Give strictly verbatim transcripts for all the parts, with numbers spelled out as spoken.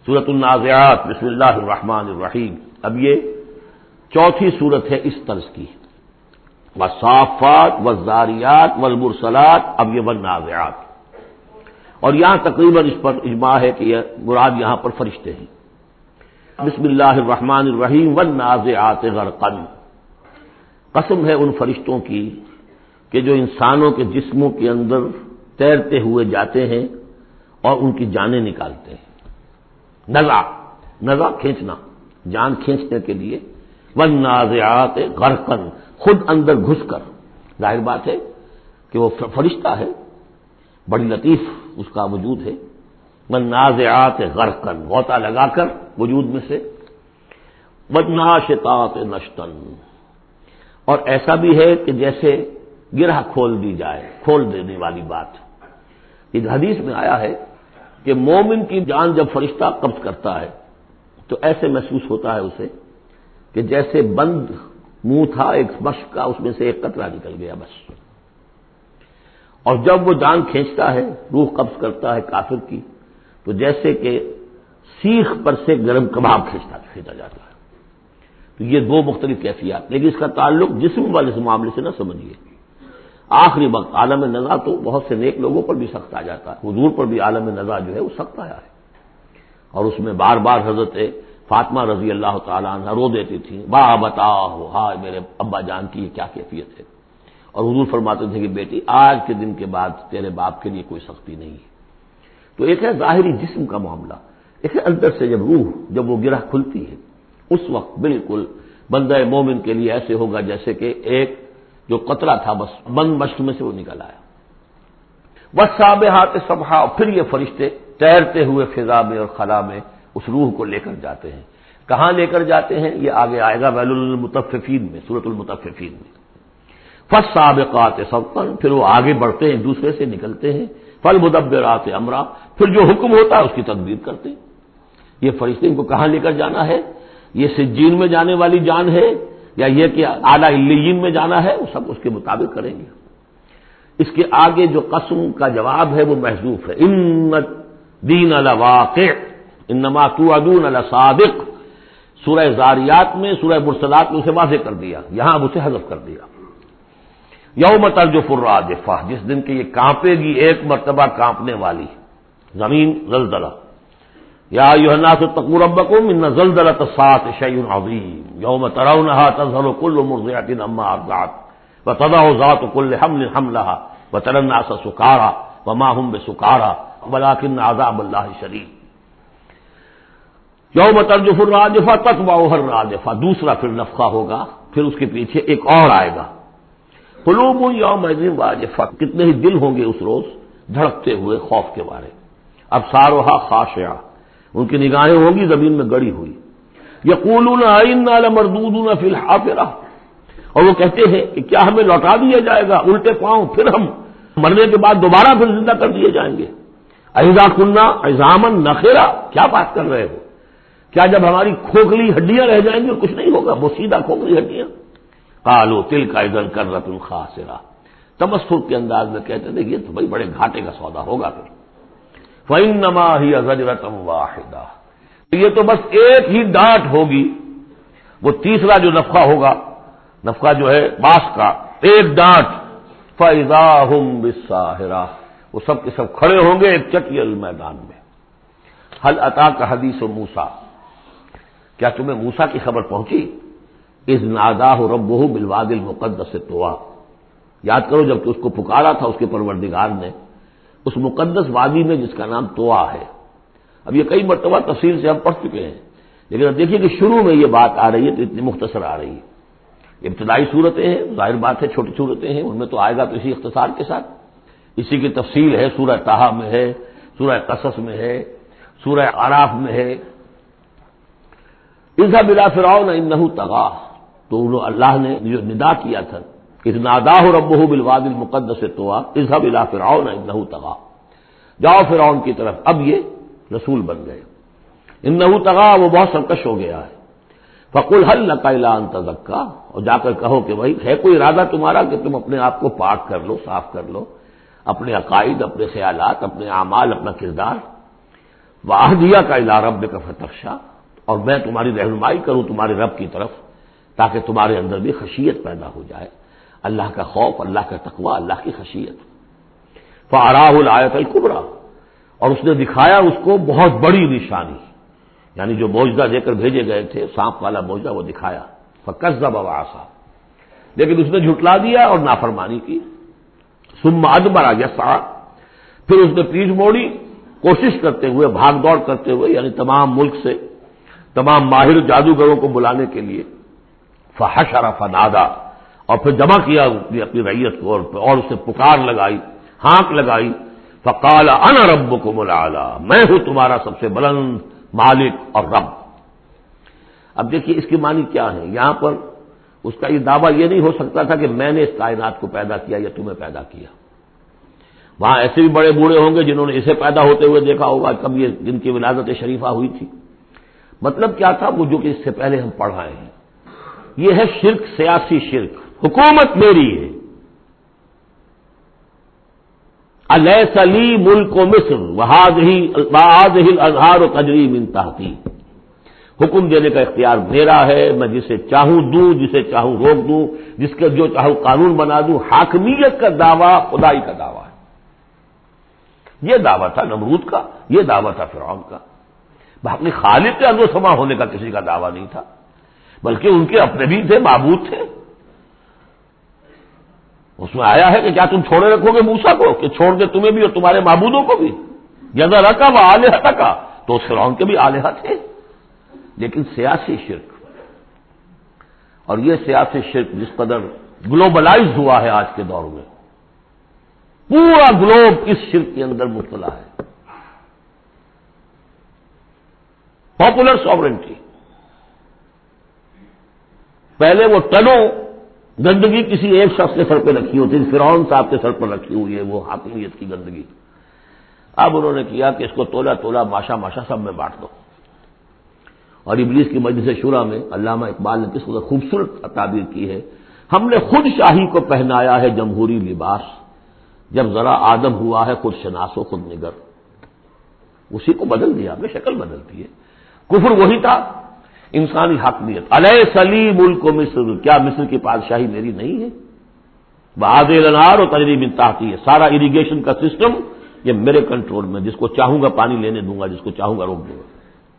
سورۃ النازعات بسم اللہ الرحمن الرحیم. اب یہ چوتھی سورت ہے اس طرز کی. والصافات والذاریات والمرسلات، اب یہ والنازعات. اور یہاں تقریباً اس پر اجماع ہے کہ یہ مراد یہاں پر فرشتے ہیں. بسم اللہ الرحمن الرحیم والنازعات غرقا. قسم ہے ان فرشتوں کی کہ جو انسانوں کے جسموں کے اندر تیرتے ہوئے جاتے ہیں اور ان کی جانیں نکالتے ہیں. نزع نزع کھینچنا، جان کھینچنے کے لیے. والنازعات غرقا، خود اندر گھس کر. ظاہر بات ہے کہ وہ فرشتہ ہے، بڑی لطیف اس کا وجود ہے. والنازعات غرقا، غوطہ لگا کر وجود میں سے. والناشطات نشطا، اور ایسا بھی ہے کہ جیسے گرہ کھول دی جائے، کھول دینے والی بات. ایک حدیث میں آیا ہے کہ مومن کی جان جب فرشتہ قبض کرتا ہے تو ایسے محسوس ہوتا ہے اسے کہ جیسے بند منہ تھا ایک مشک کا، اس میں سے ایک قطرہ نکل گیا بس. اور جب وہ جان کھینچتا ہے، روح قبض کرتا ہے کافر کی، تو جیسے کہ سیخ پر سے گرم کباب کھینچتا کھینچا جاتا ہے. تو یہ دو مختلف کیفیات، لیکن اس کا تعلق جسم والے اس معاملے سے نہ سمجھیے. آخری وقت عالم نزع تو بہت سے نیک لوگوں پر بھی سخت آ جاتا ہے. حضور پر بھی عالم نزع جو ہے وہ سخت آیا ہے، اور اس میں بار بار حضرت فاطمہ رضی اللہ تعالیٰ عنہ رو دیتی تھی، با بتاؤ ہائے میرے ابا جان کی یہ کیا کیفیت ہے. اور حضور فرماتے تھے کہ بیٹی آج کے دن کے بعد تیرے باپ کے لیے کوئی سختی نہیں ہے. تو ایک ہے ظاہری جسم کا معاملہ، ایک ہے اندر سے جب روح جب وہ گرہ کھلتی ہے اس وقت بالکل بندہ مومن کے لیے ایسے ہوگا جیسے کہ ایک جو قطرہ تھا بس بند مشق میں سے وہ نکل آیا. والسابحات سبحا، پھر یہ فرشتے تیرتے ہوئے فضا میں اور خلا میں اس روح کو لے کر جاتے ہیں. کہاں لے کر جاتے ہیں یہ آگے آئے گا ویل للمطففین میں، سورۃ المطففین میں. فالسابقات سبقا، پھر وہ آگے بڑھتے ہیں، دوسرے سے نکلتے ہیں. فالمدبرات امرا، پھر جو حکم ہوتا ہے اس کی تدبیر کرتے ہیں. یہ فرشتے ان کو کہاں لے کر جانا ہے؟ یہ سجین میں جانے والی جان ہے یا یہ کہ اعلیٰ علیین میں جانا ہے، وہ سب اس کے مطابق کریں گے. اس کے آگے جو قسم کا جواب ہے وہ محذوف ہے. ان الدین لواقع انما توعدون لصادق. سورہ زاریات میں، سورہ مرسلات میں اسے واضح کر دیا، یہاں اب اسے حذف کر دیا. یوم ترجف الراجفہ، جس دن کہ یہ کانپے گی ایک مرتبہ کانپنے والی زمین. زلزلہ. یا ایھا الناس اتقوا ربکم ان زلزلۃ الساعۃ شیء عظیم یوم ترونها تذهل كل مرضعۃ عما ارضعت وتضع ذات كل حمل حملها وترى الناس سکارى وما هم بسکارى ولكن عذاب الله شدید. یوم ترجف الراجفہ تتبعها الراجفہ، دوسرا پھر نفخہ ہوگا، پھر اس کے پیچھے ایک اور آئے گا. قلوب یومئذ واجفہ، کتنے ہی دل ہوں گے اس روز دھڑکتے ہوئے خوف کے مارے. ابصارها خاشعہ، ان کی نگاہیں ہوں گی زمین میں گڑی ہوئی. یقولون انا لمردودون فی الحافرہ، اور وہ کہتے ہیں کہ کیا ہمیں لوٹا دیا جائے گا الٹے پاؤں، پھر ہم مرنے کے بعد دوبارہ پھر زندہ کر دیے جائیں گے. اذا کنا عظاما نخرہ، کیا بات کر رہے ہو؟ کیا جب ہماری کھوکھلی ہڈیاں رہ جائیں گی اور کچھ نہیں ہوگا، وہ سیدھا کھوکھلی ہڈیاں؟ قالوا تلک اذا کرۃ خاسرہ، تمسخر کے انداز میں کہتے تھے یہ تو بھائی بڑے گھاٹے کا سودا ہوگا. پھر فإنما هي زجرة واحدة، یہ تو بس ایک ہی ڈانٹ ہوگی. وہ تیسرا جو نفخہ ہوگا، نفخہ جو ہے باس کا، ایک ڈانٹ. فإذا هم بالساہرة، وہ سب کے سب کھڑے ہوں گے ایک چٹیل میدان میں. هل أتاك حدیث موسیٰ، کیا تمہیں موسیٰ کی خبر پہنچی؟ اذ ناداہ ربہ بالوادی المقدس طویٰ، یاد کرو جب کہ اس کو پکارا تھا اس کے پروردگار نے اس مقدس وادی میں جس کا نام طویٰ ہے. اب یہ کئی مرتبہ تفصیل سے ہم پڑھ چکے ہیں، لیکن اب دیکھیے کہ شروع میں یہ بات آ رہی ہے تو اتنی مختصر آ رہی ہے. ابتدائی صورتیں ہیں، ظاہر بات ہے چھوٹی صورتیں ہیں، ان میں تو آئے گا تو اسی اختصار کے ساتھ. اسی کی تفصیل ہے سورہ طہ میں ہے، سورہ قصص میں ہے، سورہ اعراف میں ہے. اذهب الى فرعون انه طغى، تو اللہ نے جو ندا کیا تھا اذ ناداہ ربہ بالوادی المقدس طویٰ اذهب الى فرعون انه طغى، جاؤ فرعون کی طرف. اب یہ رسول بن گئے. انه طغى، وہ بہت سرکش ہو گیا ہے. فقل هل لك الى ان تزكى، اور جا کر کہو کہ بھائی ہے کوئی ارادہ تمہارا کہ تم اپنے آپ کو پاک کر لو، صاف کر لو، اپنے عقائد، اپنے خیالات، اپنے اعمال، اپنا کردار. وَأَهْدِيَكَ إِلَىٰ رَبِّكَ فَتَخْشَىٰ، اور میں تمہاری رہنمائی کروں تمہارے رب کی طرف تاکہ تمہارے اندر بھی خشیت پیدا ہو جائے، اللہ کا خوف، اللہ کا تقوی، اللہ کی خشیت۔ فَأَرَاهُ الْآيَةَ الْكُبْرىٰ، اور اس نے دکھایا اس کو بہت بڑی نشانی، یعنی جو معجزہ دے کر بھیجے گئے تھے، سانپ والا معجزہ وہ دکھایا۔ فَكَذَّبَ وَعَصَىٰ، لیکن اس نے جھٹلا دیا اور نافرمانی کی۔ ثُمَّ أَدْبَرَ يَسْعَىٰ، پھر اس نے پیٹھ موڑی کوشش کرتے ہوئے، بھاگ دوڑ کرتے ہوئے، یعنی تمام ملک سے تمام ماہر جادوگروں کو بلانے کے لیے۔ فحشر فنادى، اور پھر جمع کیا اپنی اپنی رعیت کو، اور اسے پکار لگائی، ہانک لگائی۔ فقال انا ربکم الاعلی، میں ہوں تمہارا سب سے بلند مالک اور رب۔ اب دیکھیے اس کی معنی کیا ہے، یہاں پر اس کا یہ دعویٰ یہ نہیں ہو سکتا تھا کہ میں نے اس کائنات کو پیدا کیا یا تمہیں پیدا کیا۔ وہاں ایسے بھی بڑے بوڑھے ہوں گے جنہوں نے اسے پیدا ہوتے ہوئے دیکھا ہوگا، کب یہ جن کی ولادت شریفہ ہوئی تھی۔ مطلب کیا تھا، وہ جو کہ اس سے پہلے ہم پڑھ رہے ہیں، یہ ہے شرک، سیاسی شرک۔ حکومت میری ہے، الیس لی ملک مصر وہذہ الانہار تجری من تحتی، حکم دینے کا اختیار میرا ہے، میں جسے چاہوں دوں، جسے چاہوں روک دوں، جس کا جو چاہوں قانون بنا دوں۔ حاکمیت کا دعویٰ خدائی کا دعویٰ ہے، یہ دعویٰ تھا نمرود کا، یہ دعویٰ تھا فرعون کا۔ باقی خالق کے اندر سما ہونے کا کسی کا دعویٰ نہیں تھا، بلکہ ان کے اپنے بھی تھے، معبود تھے۔ اس میں آیا ہے کہ کیا تم چھوڑے رکھو گے موسیٰ کو کہ چھوڑ دے تمہیں بھی اور تمہارے معبودوں کو بھی؟ یذرک و آلہتک، تو فرعون کے بھی آلہہ تھے، لیکن سیاسی شرک۔ اور یہ سیاسی شرک جس قدر گلوبلائز ہوا ہے آج کے دور میں، پورا گلوب اس شرک کے اندر مبتلا ہے۔ پاپولر ساورنٹی، پہلے وہ ٹنوں گندگی کسی ایک شخص کے سر پہ رکھی ہوتی تھی، فرعون صاحب کے سر پر رکھی ہوئی ہے وہ حاکمیت کی گندگی۔ اب انہوں نے کیا کہ اس کو تولا تولا ماشا ماشا سب میں بانٹ دو۔ اور ابلیس کی مجلس شورا میں علامہ اقبال نے کس قدر خوبصورت تعبیر کی ہے، ہم نے خود شاہی کو پہنایا ہے جمہوری لباس، جب ذرا آدم ہوا ہے خود شناس و خود نگر۔ اسی کو بدل دیا، ہم نے شکل بدل دی ہے۔ کفر وہی تھا، انسانی حاکمیت۔ الیس لی ملک مصر، کیا مصر کی بادشاہی میری نہیں ہے؟ وہذہ الانہار تجری من تحتی، سارا اریگیشن کا سسٹم یہ میرے کنٹرول میں، جس کو چاہوں گا پانی لینے دوں گا، جس کو چاہوں گا روک دوں گا۔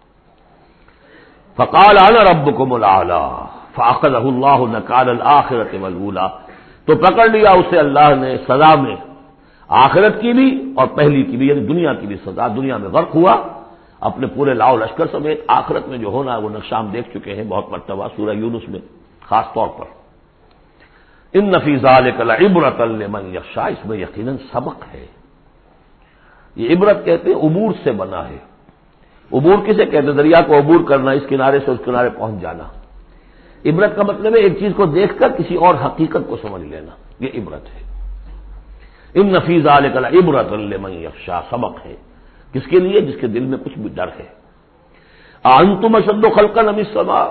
فقال انا ربکم الاعلی فاخذہ اللہ نکال الآخرۃ والاولی، تو پکڑ لیا اسے اللہ نے سزا میں، آخرت کی بھی اور پہلی کی بھی، یعنی دنیا کی بھی سزا۔ دنیا میں غرق ہوا اپنے پورے لاؤ لشکر سمیت، آخرت میں جو ہونا ہے وہ نقشہ ہم دیکھ چکے ہیں بہت مرتبہ سورہ یونس میں خاص طور پر۔ ان فی ذلک لعبرۃ لمن یخشی، اس میں یقیناً سبق ہے۔ یہ عبرت کہتے ہیں عبور سے بنا ہے۔ عبور کسے کہتے ہیں؟ دریا کو عبور کرنا، اس کنارے سے اس کنارے پہنچ جانا۔ عبرت کا مطلب ہے ایک چیز کو دیکھ کر کسی اور حقیقت کو سمجھ لینا، یہ عبرت ہے۔ ان فی ذلک لعبرۃ لمن یخشی، سبق ہے کس کے لیے؟ جس کے دل میں کچھ بھی ڈر ہے۔ انتم اشد خلقا ام السماء،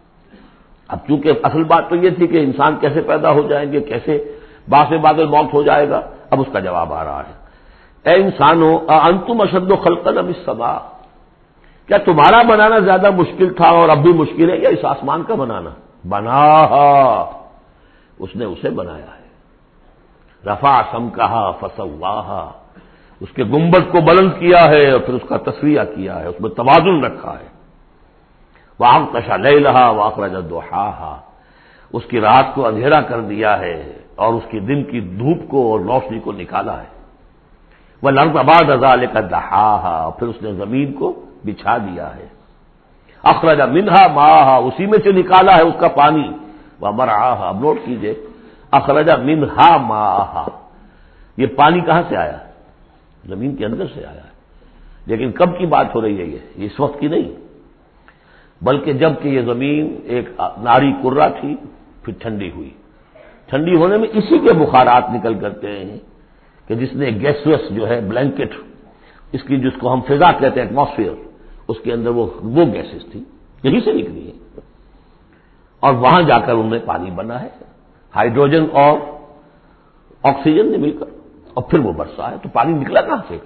اب چونکہ اصل بات تو یہ تھی کہ انسان کیسے پیدا ہو جائیں گے، کیسے باعث بادل موت ہو جائے گا، اب اس کا جواب آ رہا ہے۔ اے انسانو انتم اشد خلقا ام السماء، کیا تمہارا بنانا زیادہ مشکل تھا اور اب بھی مشکل ہے یا اس آسمان کا بنانا؟ بناہا، اس نے اسے بنایا ہے۔ رفع سمکہا فسواہا، اس کے گنبد کو بلند کیا ہے اور پھر اس کا تسویہ کیا ہے، اس میں توازن رکھا ہے۔ وَأَغْطَشَ لَيْلَهَا وَأَخْرَجَ ضُحَاهَا، اس کی رات کو اندھیرا کر دیا ہے اور اس کی دن کی دھوپ کو اور روشنی کو نکالا ہے۔ وَالْأَرْضَ بَعْدَ ذَلِكَ دَحَاهَا، اور پھر اس نے زمین کو بچھا دیا ہے۔ أَخْرَجَ مِنْهَا مَاءَهَا، اسی میں سے نکالا ہے اس کا پانی۔ وَمَرْعَاهَا، اب نوٹ کیجئے، أَخْرَجَ مِنْهَا مَاءَهَا، یہ پانی کہاں سے آیا؟ زمین کے اندر سے آیا ہے۔ لیکن کب کی بات ہو رہی ہے؟ یہ اس وقت کی نہیں، بلکہ جب کہ یہ زمین ایک ناری کرہ تھی، پھر ٹھنڈی ہوئی۔ ٹھنڈی ہونے میں اسی کے بخارات نکل کرتے ہیں کہ جس نے گیسوس جو ہے بلینکٹ، اس کی جس کو ہم فضا کہتے ہیں ایٹماسفیئر، اس کے اندر وہ وہ گیسز تھی، یہیں سے نکلی ہے اور وہاں جا کر ان میں پانی بنا ہے، ہائیڈروجن اور آکسیجن نے مل کر، اور پھر وہ برسا ہے۔ تو پانی نکلا کہاں سے؟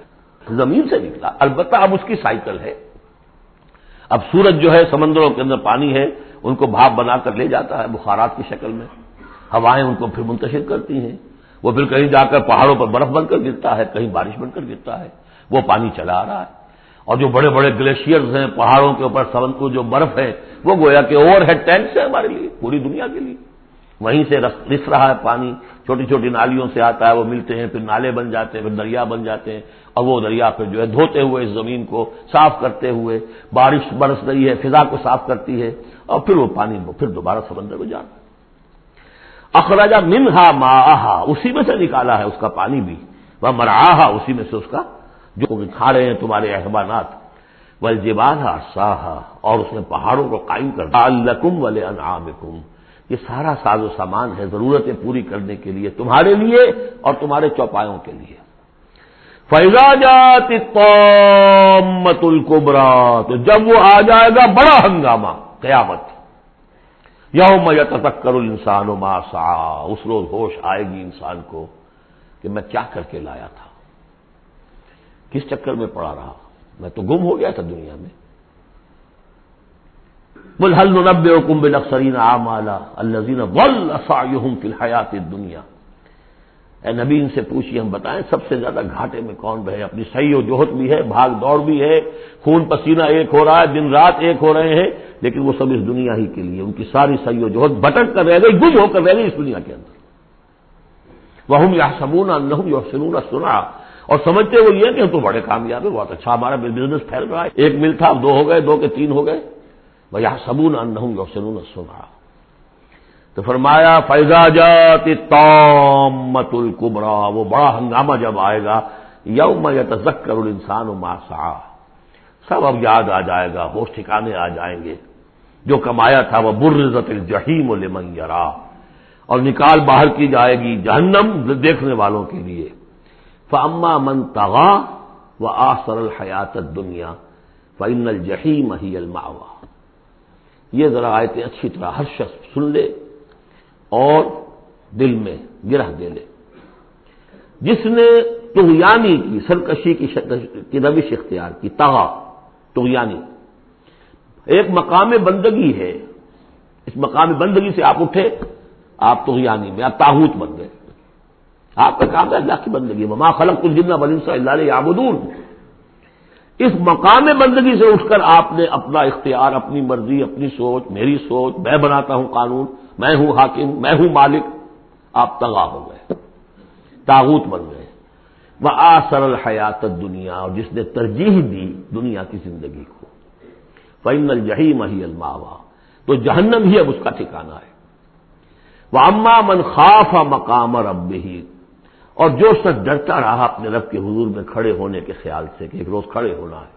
زمین سے نکلا. البتہ اب اس کی سائیکل ہے. اب سورج جو ہے سمندروں کے اندر پانی ہے ان کو بھاپ بنا کر لے جاتا ہے بخارات کی شکل میں. ہوائیں ان کو پھر منتشر کرتی ہیں. وہ پھر کہیں جا کر پہاڑوں پر برف بن کر گرتا ہے, کہیں بارش بن کر گرتا ہے. وہ پانی چلا آ رہا ہے. اور جو بڑے بڑے گلیشیئرز ہیں پہاڑوں کے اوپر سمندر کو جو برف ہے وہ گویا کہ اوور ہیڈ ٹینکس ہے ہمارے لیے, پوری دنیا کے لیے. وہیں سے رس رہا ہے پانی, چھوٹی چھوٹی نالیوں سے آتا ہے, وہ ملتے ہیں, پھر نالے بن جاتے ہیں, پھر دریا بن جاتے ہیں, اور وہ دریا پھر جو ہے دھوتے ہوئے اس زمین کو صاف کرتے ہوئے بارش برس رہی ہے فضا کو صاف کرتی ہے, اور پھر وہ پانی پھر دوبارہ سمندر کو جاتا ہے. اخرج منہا ماءہا, اسی میں سے نکالا ہے اس کا پانی بھی, وہ مرعاہا, اسی میں سے اس کا جو کھا رہے ہیں تمہارے حیوانات. والجبال ارساہا, اور اس نے پہاڑوں کو قائم کر دیا. لکم ولانعامکم, یہ سارا ساز و سامان ہے ضرورتیں پوری کرنے کے لیے تمہارے لیے اور تمہارے چوپایوں کے لیے. فَإِذَا جَاءَتِ الطَّامَّةُ الْكُبْرىٰ, تو جب وہ آ جائے گا بڑا ہنگامہ قیامت. یوم یتذکر الانسان ما سعی, اس روز ہوش آئے گی انسان کو کہ میں کیا کر کے لایا تھا, کس چکر میں پڑا رہا, میں تو گم ہو گیا تھا دنیا میں. قل هل ننبئکم بالاخسرین اعمالا الذین ضل سعیهم فی الحیاۃ الدنیا, اے نبی ان سے پوچھیے ہم بتائیں سب سے زیادہ گھاٹے میں کون رہے, اپنی سعی و جہد بھی ہے, بھاگ دوڑ بھی ہے, خون پسینہ ایک ہو رہا ہے, دن رات ایک ہو رہے ہیں, لیکن وہ سب اس دنیا ہی کے لیے, ان کی ساری سعی و جہد بھٹک کر رہ گئی, گم ہو کر رہ گئی اس دنیا کے اندر. وَهُمْ يَحْسَبُونَ أَنَّهُمْ يُحْسِنُونَ صُنْعًا, اور سمجھتے وہ یہ کہ ہم تو بڑے کامیاب ہیں, بہت اچھا ہمارا بزنس پھیل رہا ہے, ایک مل تھا اب دو ہو گئے, دو کے تین ہو گئے. وَيَحْسَبُونَ أَنَّهُمْ يُحْسِنُونَ صُنْعًا, تو فرمایا فَإِذَا جَاءَتِ الطَّامَّةُ الْكُبْرىٰ, وہ بڑا ہنگامہ جب آئے گا, یوم یتذکر الانسان ما سعی, سب اب یاد آ جائے گا, ہوش ٹھکانے آ جائیں گے, جو کمایا تھا. وہ برزت الجحیم لمن یرا, اور نکال باہر کی جائے گی جہنم دیکھنے والوں کے لیے. فاما من طغى وآثر الحیات الدنیا فإن الجحیم ہی المأوى. یہ ذرا آیتیں اچھی طرح ہر شخص سن لے اور دل میں گرہ دے لے. جس نے طغیانی کی سرکشی کی روش اختیار کی, طغى طغیانی ایک مقام بندگی ہے, اس مقام بندگی سے آپ اٹھے, آپ طغیانی میں آپ طاغوت بن گئے. آپ کا کام ہے اللہ کی بندگی, وما خلقت الجن والانس الا لیعبدون. اس مقام بندگی سے اٹھ کر آپ نے اپنا اختیار, اپنی مرضی, اپنی سوچ, میری سوچ, میں بناتا ہوں قانون, میں ہوں حاکم, میں ہوں مالک, آپ طغا ہو گئے, طاغوت بن گئے. وآثر الحیات الدنیا, اور جس نے ترجیح دی دنیا کی زندگی کو, فإن الجحیم ہی المأوى, تو جہنم ہی اب اس کا ٹھکانہ ہے. وَأَمَّا مَنْ خَافَ مَقَامَ رَبِّهِ, اور جو شخص ڈرتا رہا اپنے رب کے حضور میں کھڑے ہونے کے خیال سے کہ ایک روز کھڑے ہونا ہے,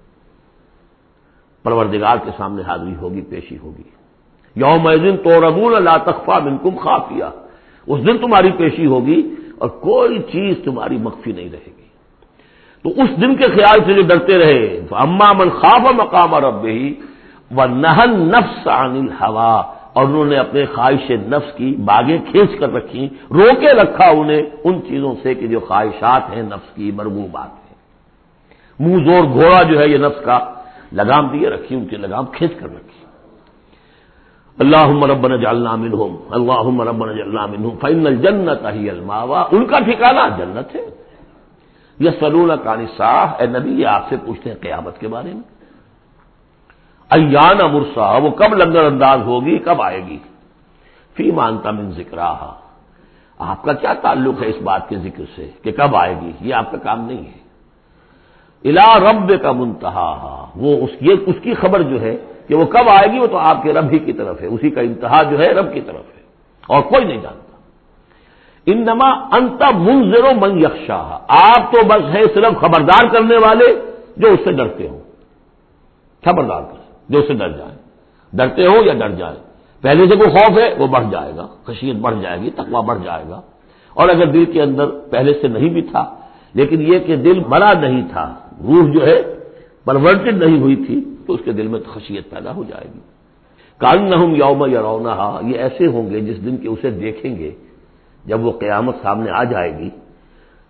پروردگار کے سامنے حاضری ہوگی, پیشی ہوگی. یومئذ تعرضون لا تخفی منکم خافیہ, اس دن تمہاری پیشی ہوگی اور کوئی چیز تمہاری مخفی نہیں رہے گی. تو اس دن کے خیال سے جو ڈرتے رہے, فَأَمَّا مَنْ خَافَ مَقَامَ رَبِّهِ وَنَهَى النَّفْسَ عَنِ الْهَوَىٰ, اور انہوں نے اپنے خواہش نفس کی باغیں کھینچ کر رکھی, روکے رکھا انہیں ان چیزوں سے کہ جو خواہشات ہیں نفس کی, مرغوبات ہیں. منہ زور گھوڑا جو ہے یہ نفس کا, لگام دیے رکھی, ان کی لگام کھینچ کر رکھی. اللہم ربنا اجعلنا منہم, اللہم ربنا اجعلنا منہم فإن الجنۃ ہی المأویٰ, ان کا ٹھکانہ جنت ہے. یسألونک عن الساعۃ, اے نبی یہ آپ سے پوچھتے ہیں قیامت کے بارے میں, ایان مرساہا, وہ کب لنگر انداز ہوگی, کب آئے گی. فیما انت من ذکراہا, آپ کا کیا تعلق ہے اس بات کے ذکر سے کہ کب آئے گی, یہ آپ کا کام نہیں ہے. الی ربک منتہاہا, وہ اس یہ اس کی خبر جو ہے کہ وہ کب آئے گی وہ تو آپ کے رب ہی کی طرف ہے, اسی کا انتہا جو ہے رب کی طرف ہے, اور کوئی نہیں جانتا. انما انت منذر من یخشاہا, آپ تو بس ہے صرف خبردار کرنے والے جو اس سے ڈرتے ہوں, خبردار کر جو اس سے ڈر جائیں, ڈرتے ہو یا ڈر جائیں. پہلے سے کوئی خوف ہے وہ بڑھ جائے گا, خشیت بڑھ جائے گی, تقویٰ بڑھ جائے گا. اور اگر دل کے اندر پہلے سے نہیں بھی تھا لیکن یہ کہ دل بڑا نہیں تھا, روح جو ہے پرورٹڈ نہیں ہوئی تھی, تو اس کے دل میں خشیت پیدا ہو جائے گی. کأنہم یوم یرونہا, یہ ایسے ہوں گے جس دن کے اسے دیکھیں گے, جب وہ قیامت سامنے آ جائے گی.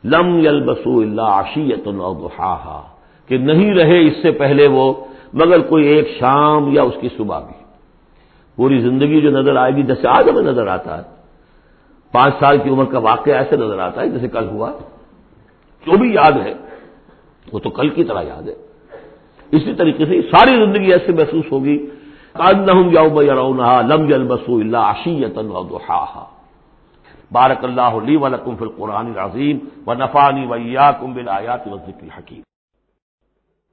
لم یلبسوا الا عشیۃ او ضحاہا، کہ نہیں رہے اس سے پہلے وہ مگر کوئی ایک شام یا اس کی صبح بھی۔ پوری زندگی جو نظر آئے گی جیسے آج ہمیں نظر آتا ہے، پانچ سال کی عمر کا واقعہ ایسے نظر آتا ہے جیسے کل ہوا، جو بھی یاد ہے وہ تو کل کی طرح یاد ہے۔ اسی طریقے سے ساری زندگی ایسے محسوس ہوگی کأنہم یوم یرونہا لم یلبسوا الا عشیۃ او ضحاہا۔ بارک اللہ لی ولکم فی القرآن العظیم ونفعنی وإیاکم بالآیات والذکر الحکیم۔